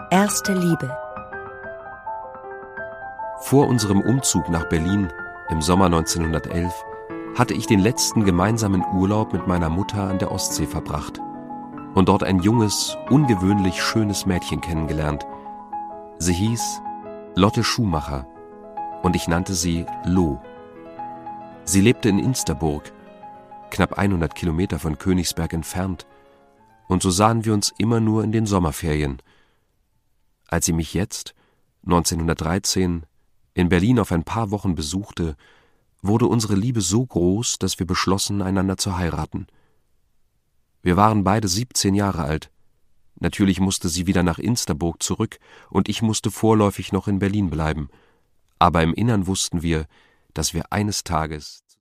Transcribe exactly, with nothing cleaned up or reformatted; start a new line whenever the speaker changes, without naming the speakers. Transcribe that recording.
Erste Liebe.
Vor unserem Umzug nach Berlin im Sommer neunzehnhundertelf hatte ich den letzten gemeinsamen Urlaub mit meiner Mutter an der Ostsee verbracht und dort ein junges, ungewöhnlich schönes Mädchen kennengelernt. Sie hieß Lotte Schumacher und ich nannte sie Lo. Sie lebte in Insterburg, knapp hundert Kilometer von Königsberg entfernt, und so sahen wir uns immer nur in den Sommerferien. Als sie mich jetzt, neunzehnhundertdreizehn, in Berlin auf ein paar Wochen besuchte, wurde unsere Liebe so groß, dass wir beschlossen, einander zu heiraten. Wir waren beide siebzehn Jahre alt. Natürlich musste sie wieder nach Insterburg zurück und ich musste vorläufig noch in Berlin bleiben. Aber im Innern wussten wir, dass wir eines Tages